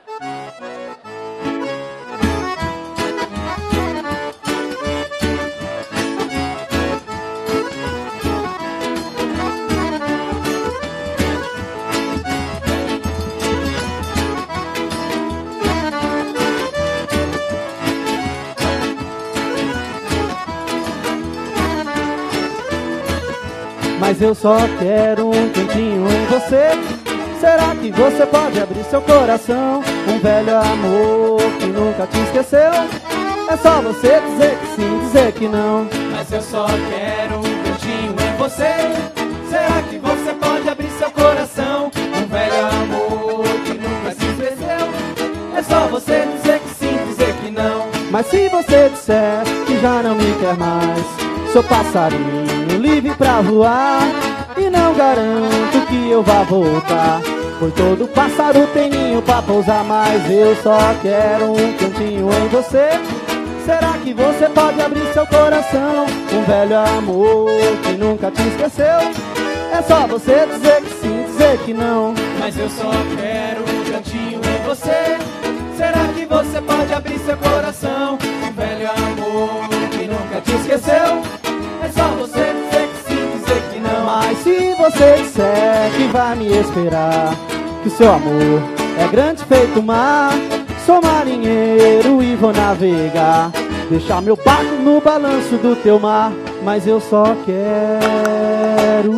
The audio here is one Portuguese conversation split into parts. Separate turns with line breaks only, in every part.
Mas eu só quero um cantinho em você. Será que você pode abrir seu coração? Um velho amor que nunca te esqueceu. É só você dizer que sim, dizer que não.
Mas eu só quero um cantinho em você. Será que você pode abrir seu coração? Um velho amor que nunca se esqueceu. É só você dizer que sim, dizer que não.
Mas se você disser que já não me quer mais, sou passarinho livre pra voar, e não garanto que eu vá voltar, pois todo pássaro tem ninho pra pousar. Mas eu só quero um cantinho em você. Será que você pode abrir seu coração? Um velho amor que nunca te esqueceu. É só você dizer que sim, dizer que não.
Mas eu só quero um cantinho em você. Será que você pode abrir seu coração? Um velho amor que nunca te esqueceu. É só você dizer que sim, dizer que não.
Mas se você disser que vai me esperar, que o seu amor é grande feito mar, sou marinheiro e vou navegar, deixar meu barco no balanço do teu mar. Mas eu só quero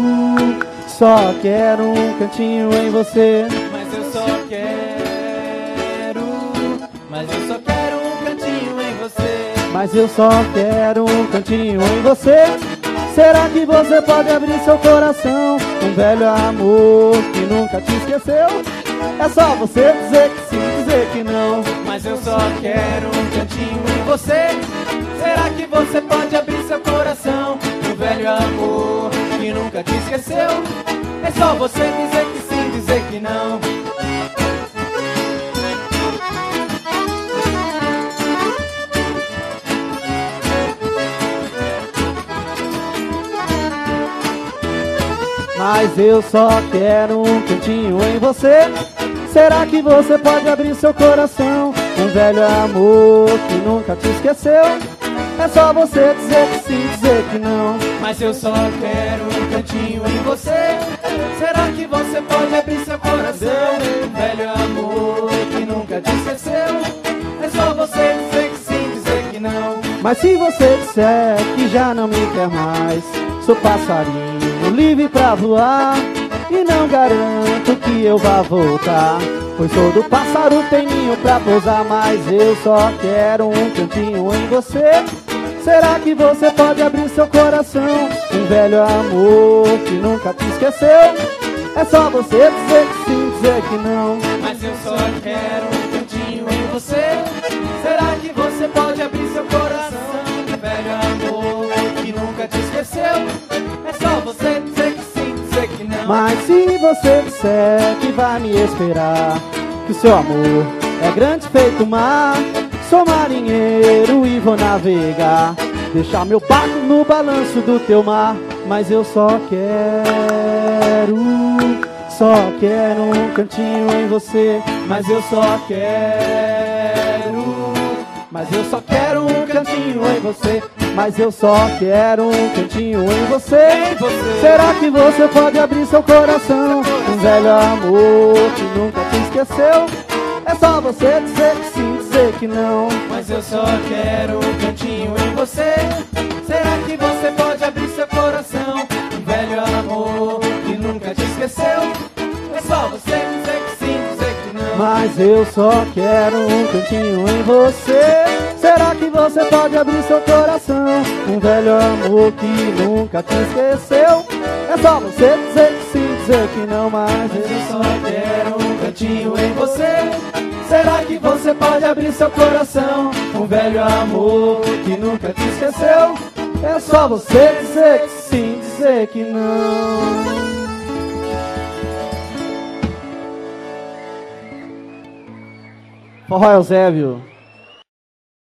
um cantinho em você.
Mas eu só quero um cantinho em você.
Mas eu só quero um cantinho em você. Será que você pode abrir seu coração? Um velho amor que nunca te esqueceu. É só você dizer que sim, dizer que não.
Mas eu só quero um cantinho em você. Será que você pode abrir seu coração? Um velho amor que nunca te esqueceu. É só você dizer que sim, dizer que não.
Mas eu só quero um cantinho em você. Será que você pode abrir seu coração? Um velho amor que nunca te esqueceu. É só você dizer que sim, dizer que não.
Mas eu só quero um cantinho em você. Será que você pode abrir seu coração? Um velho amor que nunca te esqueceu. É só você dizer que sim, dizer que não.
Mas se você disser que já não me quer mais, sou passarinho livre pra voar, e não garanto que eu vá voltar, pois todo pássaro tem ninho pra pousar. Mas eu só quero um cantinho em você. Será que você pode abrir seu coração? Um velho amor que nunca te esqueceu. É só você dizer que sim, dizer que não.
Mas eu só quero um cantinho em você. Será que você pode abrir seu coração? Um velho amor que nunca te esqueceu. É só você dizer que sim, dizer que não.
Mas se você disser que vai me esperar, que o seu amor é grande feito mar, sou marinheiro e vou navegar, deixar meu barco no balanço do teu mar. Mas eu só quero um cantinho em você.
Mas eu só quero um cantinho em você.
Mas eu só quero um cantinho em você. Será que você pode abrir seu coração? Um velho amor que nunca te esqueceu. É só você dizer que sim, dizer que não.
Mas eu só quero um cantinho em você. Será que você pode abrir seu coração? Um velho amor que nunca te esqueceu. É só você dizer que sim, dizer que não.
Mas eu só quero um cantinho em você. Será que você pode abrir seu coração? Um velho amor que nunca te esqueceu. É só você dizer que sim, dizer que não. Mas
eu só quero um cantinho em você. Será que você pode abrir seu coração? Um velho amor que nunca te esqueceu.
É só você dizer que sim, dizer que não. Forró Eusébio.